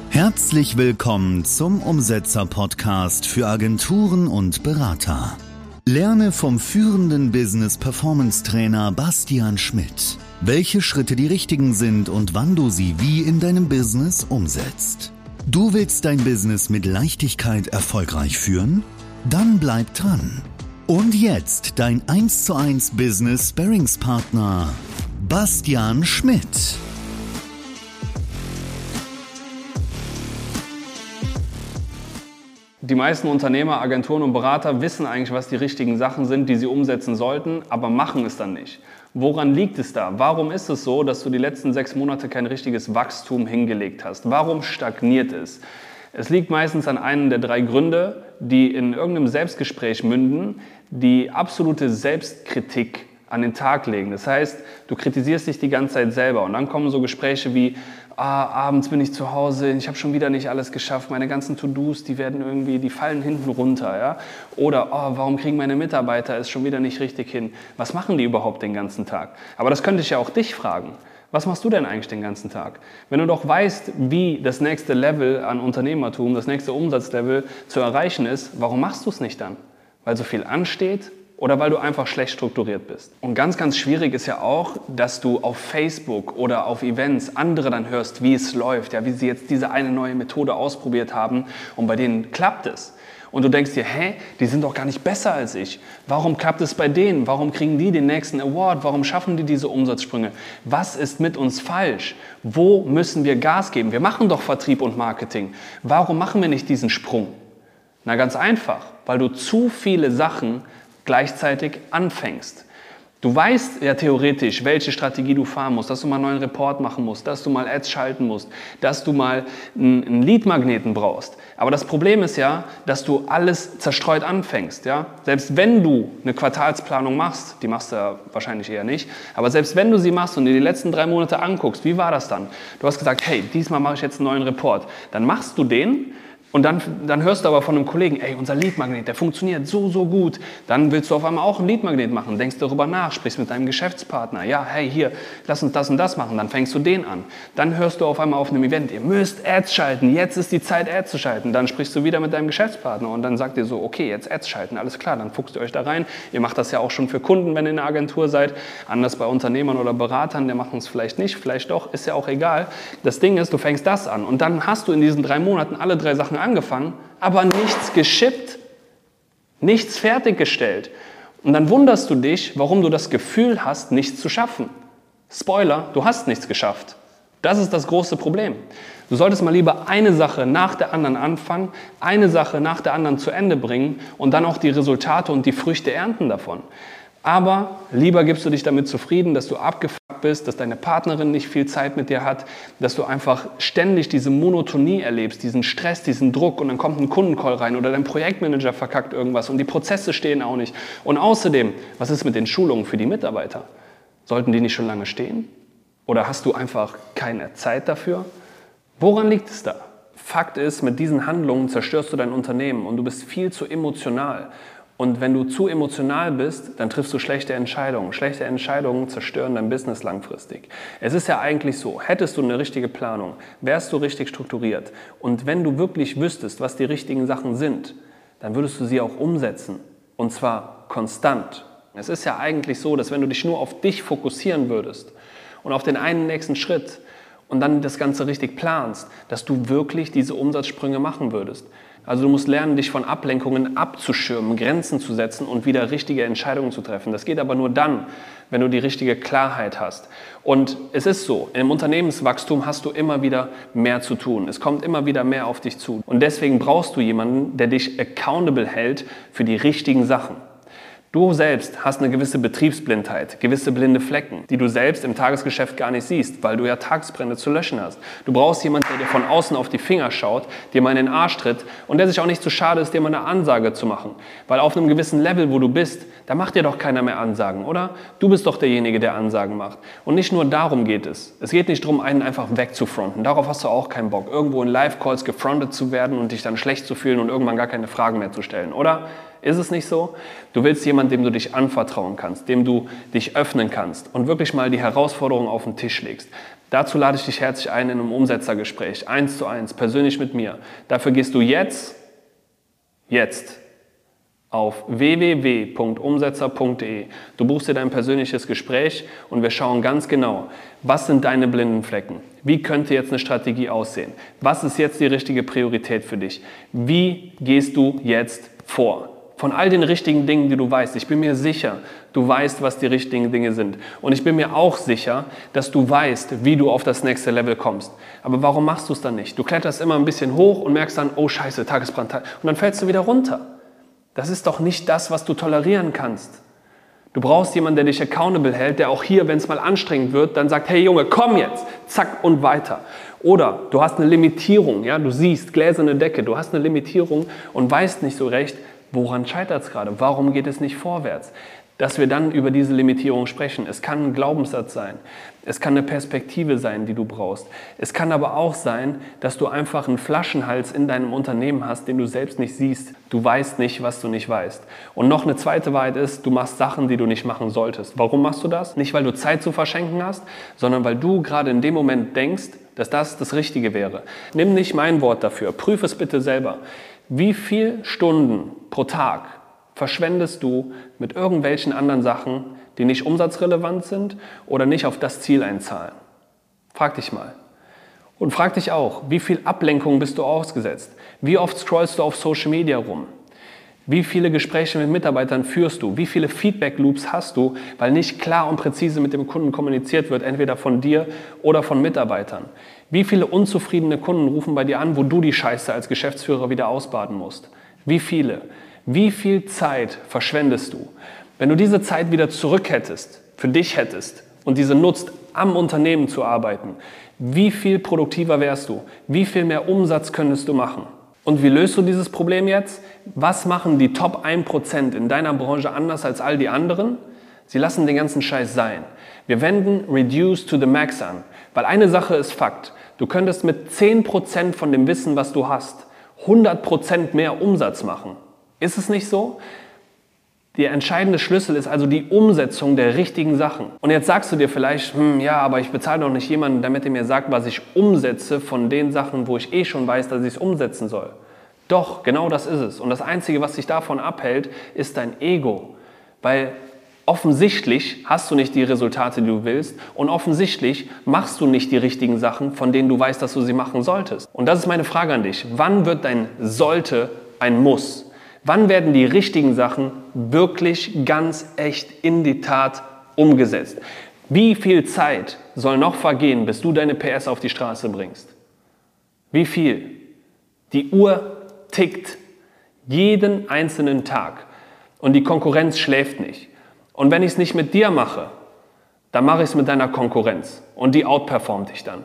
Herzlich willkommen zum Umsetzer-Podcast für Agenturen und Berater. Lerne vom führenden Business-Performance-Trainer Bastian Schmidt, welche Schritte die richtigen sind und wann du sie wie in deinem Business umsetzt. Du willst dein Business mit Leichtigkeit erfolgreich führen? Dann bleib dran. Und jetzt dein 1:1 Business-Sparringspartner Bastian Schmidt. Die meisten Unternehmer, Agenturen und Berater wissen eigentlich, was die richtigen Sachen sind, die sie umsetzen sollten, aber machen es dann nicht. Woran liegt es da? Warum ist es so, dass du die letzten 6 Monate kein richtiges Wachstum hingelegt hast? Warum stagniert es? Es liegt meistens an einem der 3 Gründe, die in irgendeinem Selbstgespräch münden, die absolute Selbstkritik an den Tag legen. Das heißt, du kritisierst dich die ganze Zeit selber und dann kommen so Gespräche wie: abends bin ich zu Hause, ich habe schon wieder nicht alles geschafft, meine ganzen To-Dos, die fallen hinten runter. Ja? Oder warum kriegen meine Mitarbeiter es schon wieder nicht richtig hin? Was machen die überhaupt den ganzen Tag? Aber das könnte ich ja auch dich fragen. Was machst du denn eigentlich den ganzen Tag? Wenn du doch weißt, wie das nächste Level an Unternehmertum, das nächste Umsatzlevel zu erreichen ist, warum machst du es nicht dann? Weil so viel ansteht? Oder weil du einfach schlecht strukturiert bist. Und ganz, ganz schwierig ist ja auch, dass du auf Facebook oder auf Events andere dann hörst, wie es läuft, ja, wie sie jetzt diese eine neue Methode ausprobiert haben und bei denen klappt es. Und du denkst dir, die sind doch gar nicht besser als ich. Warum klappt es bei denen? Warum kriegen die den nächsten Award? Warum schaffen die diese Umsatzsprünge? Was ist mit uns falsch? Wo müssen wir Gas geben? Wir machen doch Vertrieb und Marketing. Warum machen wir nicht diesen Sprung? Na, ganz einfach, weil du zu viele Sachen gleichzeitig anfängst. Du weißt ja theoretisch, welche Strategie du fahren musst, dass du mal einen neuen Report machen musst, dass du mal Ads schalten musst, dass du mal einen Lead-Magneten brauchst. Aber das Problem ist ja, dass du alles zerstreut anfängst. Ja? Selbst wenn du eine Quartalsplanung machst, die machst du ja wahrscheinlich eher nicht, aber selbst wenn du sie machst und dir die letzten 3 Monate anguckst, wie war das dann? Du hast gesagt, diesmal mache ich jetzt einen neuen Report. Dann machst du den. Und dann hörst du aber von einem Kollegen, unser Lead-Magnet, der funktioniert so gut. Dann willst du auf einmal auch einen Lead-Magnet machen, denkst darüber nach, sprichst mit deinem Geschäftspartner. Ja, hier, lass uns das und das machen. Dann fängst du den an. Dann hörst du auf einmal auf einem Event, ihr müsst Ads schalten, jetzt ist die Zeit, Ads zu schalten. Dann sprichst du wieder mit deinem Geschäftspartner und dann sagt ihr so, okay, jetzt Ads schalten, alles klar, dann fuchst ihr euch da rein. Ihr macht das ja auch schon für Kunden, wenn ihr in einer Agentur seid. Anders bei Unternehmern oder Beratern, der machen es vielleicht nicht, vielleicht doch, ist ja auch egal. Das Ding ist, du fängst das an und dann hast du in diesen 3 Monaten alle 3 Sachen angefangen, aber nichts geschippt, nichts fertiggestellt. Und dann wunderst du dich, warum du das Gefühl hast, nichts zu schaffen. Spoiler, du hast nichts geschafft. Das ist das große Problem. Du solltest mal lieber eine Sache nach der anderen anfangen, eine Sache nach der anderen zu Ende bringen und dann auch die Resultate und die Früchte ernten davon. Aber lieber gibst du dich damit zufrieden, dass du abgefuckt bist, dass deine Partnerin nicht viel Zeit mit dir hat, dass du einfach ständig diese Monotonie erlebst, diesen Stress, diesen Druck und dann kommt ein Kundencall rein oder dein Projektmanager verkackt irgendwas und die Prozesse stehen auch nicht. Und außerdem, was ist mit den Schulungen für die Mitarbeiter? Sollten die nicht schon lange stehen? Oder hast du einfach keine Zeit dafür? Woran liegt es da? Fakt ist, mit diesen Handlungen zerstörst du dein Unternehmen und du bist viel zu emotional. Und wenn du zu emotional bist, dann triffst du schlechte Entscheidungen. Schlechte Entscheidungen zerstören dein Business langfristig. Es ist ja eigentlich so, hättest du eine richtige Planung, wärst du richtig strukturiert und wenn du wirklich wüsstest, was die richtigen Sachen sind, dann würdest du sie auch umsetzen und zwar konstant. Es ist ja eigentlich so, dass wenn du dich nur auf dich fokussieren würdest und auf den einen nächsten Schritt und dann das Ganze richtig planst, dass du wirklich diese Umsatzsprünge machen würdest. Also du musst lernen, dich von Ablenkungen abzuschirmen, Grenzen zu setzen und wieder richtige Entscheidungen zu treffen. Das geht aber nur dann, wenn du die richtige Klarheit hast. Und es ist so, im Unternehmenswachstum hast du immer wieder mehr zu tun. Es kommt immer wieder mehr auf dich zu. Und deswegen brauchst du jemanden, der dich accountable hält für die richtigen Sachen. Du selbst hast eine gewisse Betriebsblindheit, gewisse blinde Flecken, die du selbst im Tagesgeschäft gar nicht siehst, weil du ja Tagesbrände zu löschen hast. Du brauchst jemanden, der dir von außen auf die Finger schaut, dir mal in den Arsch tritt und der sich auch nicht zu schade ist, dir mal eine Ansage zu machen. Weil auf einem gewissen Level, wo du bist, da macht dir doch keiner mehr Ansagen, oder? Du bist doch derjenige, der Ansagen macht. Und nicht nur darum geht es. Es geht nicht darum, einen einfach wegzufronten. Darauf hast du auch keinen Bock, irgendwo in Live-Calls gefrontet zu werden und dich dann schlecht zu fühlen und irgendwann gar keine Fragen mehr zu stellen, oder? Ist es nicht so? Du willst jemanden, dem du dich anvertrauen kannst, dem du dich öffnen kannst und wirklich mal die Herausforderung auf den Tisch legst. Dazu lade ich dich herzlich ein in einem Umsetzergespräch, 1:1, persönlich mit mir. Dafür gehst du jetzt auf www.umsetzer.de. Du buchst dir dein persönliches Gespräch und wir schauen ganz genau, was sind deine blinden Flecken? Wie könnte jetzt eine Strategie aussehen? Was ist jetzt die richtige Priorität für dich? Wie gehst du jetzt vor? Von all den richtigen Dingen, die du weißt. Ich bin mir sicher, du weißt, was die richtigen Dinge sind. Und ich bin mir auch sicher, dass du weißt, wie du auf das nächste Level kommst. Aber warum machst du es dann nicht? Du kletterst immer ein bisschen hoch und merkst dann, oh Scheiße, Tagesbrand. Und dann fällst du wieder runter. Das ist doch nicht das, was du tolerieren kannst. Du brauchst jemanden, der dich accountable hält, der auch hier, wenn es mal anstrengend wird, dann sagt, hey Junge, komm jetzt, zack und weiter. Oder du hast eine Limitierung, ja, du siehst gläserne Decke, du hast eine Limitierung und weißt nicht so recht, woran scheitert es gerade, warum geht es nicht vorwärts. Dass wir dann über diese Limitierung sprechen. Es kann ein Glaubenssatz sein, es kann eine Perspektive sein, die du brauchst. Es kann aber auch sein, dass du einfach einen Flaschenhals in deinem Unternehmen hast, den du selbst nicht siehst. Du weißt nicht, was du nicht weißt. Und noch eine zweite Wahrheit ist, du machst Sachen, die du nicht machen solltest. Warum machst du das? Nicht, weil du Zeit zu verschenken hast, sondern weil du gerade in dem Moment denkst, dass das das Richtige wäre. Nimm nicht mein Wort dafür, prüf es bitte selber. Wie viele Stunden pro Tag verschwendest du mit irgendwelchen anderen Sachen, die nicht umsatzrelevant sind oder nicht auf das Ziel einzahlen? Frag dich mal. Und frag dich auch, wie viel Ablenkung bist du ausgesetzt? Wie oft scrollst du auf Social Media rum? Wie viele Gespräche mit Mitarbeitern führst du? Wie viele Feedback-Loops hast du, weil nicht klar und präzise mit dem Kunden kommuniziert wird, entweder von dir oder von Mitarbeitern? Wie viele unzufriedene Kunden rufen bei dir an, wo du die Scheiße als Geschäftsführer wieder ausbaden musst? Wie viele? Wie viel Zeit verschwendest du? Wenn du diese Zeit wieder zurück hättest, für dich hättest und diese nutzt, am Unternehmen zu arbeiten, wie viel produktiver wärst du? Wie viel mehr Umsatz könntest du machen? Und wie löst du dieses Problem jetzt? Was machen die Top 1% in deiner Branche anders als all die anderen? Sie lassen den ganzen Scheiß sein. Wir wenden Reduce to the Max an, weil eine Sache ist Fakt. Du könntest mit 10% von dem Wissen, was du hast, 100% mehr Umsatz machen. Ist es nicht so? Der entscheidende Schlüssel ist also die Umsetzung der richtigen Sachen. Und jetzt sagst du dir vielleicht, ja, aber ich bezahle doch nicht jemanden, damit er mir sagt, was ich umsetze von den Sachen, wo ich schon weiß, dass ich es umsetzen soll. Doch, genau das ist es. Und das Einzige, was dich davon abhält, ist dein Ego. Weil offensichtlich hast du nicht die Resultate, die du willst, und offensichtlich machst du nicht die richtigen Sachen, von denen du weißt, dass du sie machen solltest. Und das ist meine Frage an dich. Wann wird dein Sollte ein Muss? Wann werden die richtigen Sachen wirklich ganz echt in die Tat umgesetzt? Wie viel Zeit soll noch vergehen, bis du deine PS auf die Straße bringst? Wie viel? Die Uhr tickt jeden einzelnen Tag und die Konkurrenz schläft nicht. Und wenn ich es nicht mit dir mache, dann mache ich es mit deiner Konkurrenz und die outperformt dich dann.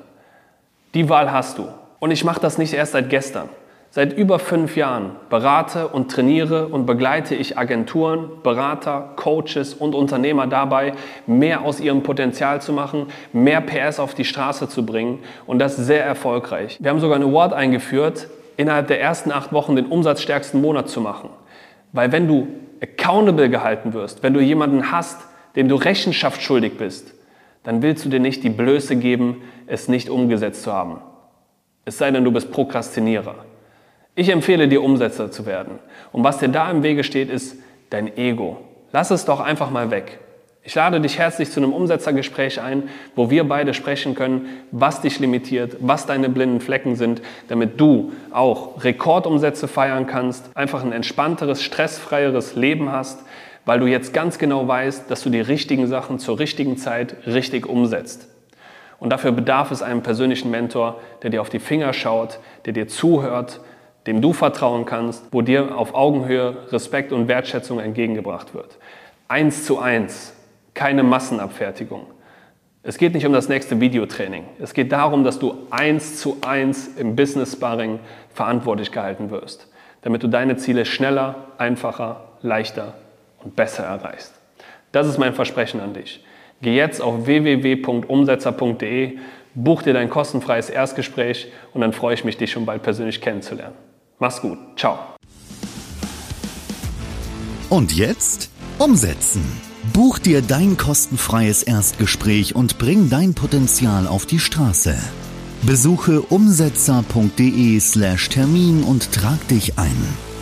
Die Wahl hast du. Und ich mache das nicht erst seit gestern. Seit über 5 Jahren berate und trainiere und begleite ich Agenturen, Berater, Coaches und Unternehmer dabei, mehr aus ihrem Potenzial zu machen, mehr PS auf die Straße zu bringen und das sehr erfolgreich. Wir haben sogar ein Award eingeführt, innerhalb der ersten 8 Wochen den umsatzstärksten Monat zu machen. Weil wenn du accountable gehalten wirst, wenn du jemanden hast, dem du Rechenschaft schuldig bist, dann willst du dir nicht die Blöße geben, es nicht umgesetzt zu haben. Es sei denn, du bist Prokrastinierer. Ich empfehle dir, Umsetzer zu werden. Und was dir da im Wege steht, ist dein Ego. Lass es doch einfach mal weg. Ich lade dich herzlich zu einem Umsetzergespräch ein, wo wir beide sprechen können, was dich limitiert, was deine blinden Flecken sind, damit du auch Rekordumsätze feiern kannst, einfach ein entspannteres, stressfreieres Leben hast, weil du jetzt ganz genau weißt, dass du die richtigen Sachen zur richtigen Zeit richtig umsetzt. Und dafür bedarf es einem persönlichen Mentor, der dir auf die Finger schaut, der dir zuhört, dem du vertrauen kannst, wo dir auf Augenhöhe Respekt und Wertschätzung entgegengebracht wird. 1:1, keine Massenabfertigung. Es geht nicht um das nächste Videotraining. Es geht darum, dass du 1:1 im Business-Sparring verantwortlich gehalten wirst, damit du deine Ziele schneller, einfacher, leichter und besser erreichst. Das ist mein Versprechen an dich. Geh jetzt auf www.umsetzer.de, buch dir dein kostenfreies Erstgespräch und dann freue ich mich, dich schon bald persönlich kennenzulernen. Mach's gut. Ciao. Und jetzt umsetzen. Buch dir dein kostenfreies Erstgespräch und bring dein Potenzial auf die Straße. Besuche umsetzer.de/Termin und trag dich ein.